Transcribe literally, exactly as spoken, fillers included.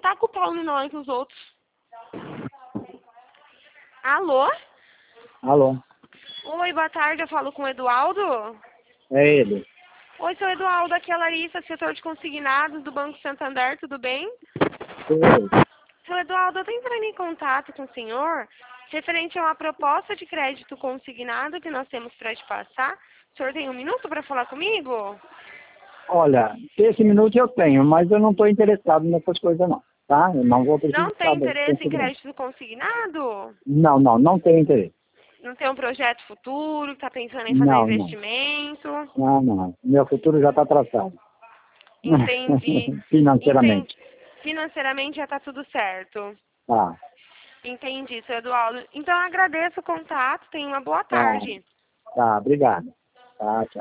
taca o pau em nós, nos outros. Alô? Alô, Oi, boa tarde, eu falo com o Eduardo. é ele. Oi, sou Eduardo, aqui é a Larissa, setor de consignados do Banco Santander, tudo bem? Oi. Seu Eduardo, eu tô entrando em contato com o senhor referente a uma proposta de crédito consignado que nós temos para te passar. O senhor tem um minuto para falar comigo? Olha, esse minuto eu tenho, mas eu não estou interessado nessas coisas não, tá? Eu não vou Não precisar tem desse interesse em consignado. crédito consignado? Não, não, não tenho interesse. Não tem um projeto futuro, está pensando em fazer Não, não. investimento? Não, não. Meu futuro já está traçado. Entendi. Financeiramente. Entendi. Financeiramente já está tudo certo. Tá, Entendi, seu Eduardo. Então eu agradeço o contato, tenha uma boa tá, tarde. tá, obrigado. Tá, tchau.